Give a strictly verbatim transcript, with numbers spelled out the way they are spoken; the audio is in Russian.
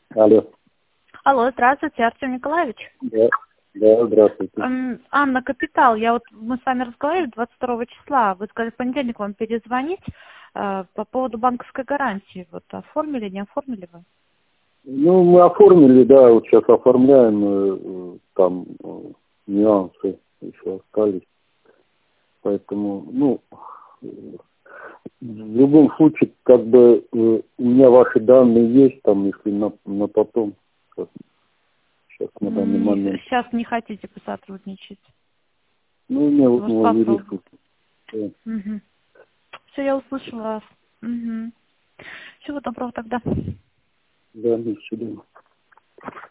Алло. Алло, здравствуйте, Артем Николаевич. Да, да, здравствуйте. М, Анна Капитал, я вот, мы с вами разговаривали двадцать второго числа, вы сказали в понедельник вам перезвонить э, по поводу банковской гарантии. Вот оформили, не оформили вы? Ну, мы оформили, да, вот сейчас оформляем, э, э, там э, нюансы еще остались. Поэтому, ну, э, в любом случае, как бы, э, у меня ваши данные есть, там, если на, на потом, как, сейчас на данный момент. Сейчас не хотите посотрудничать. Ну, у меня вот Может, мой юрист. попробовать. Да, Угу. Все, я услышала вас. Угу. Всего доброго тогда. да, до свидания.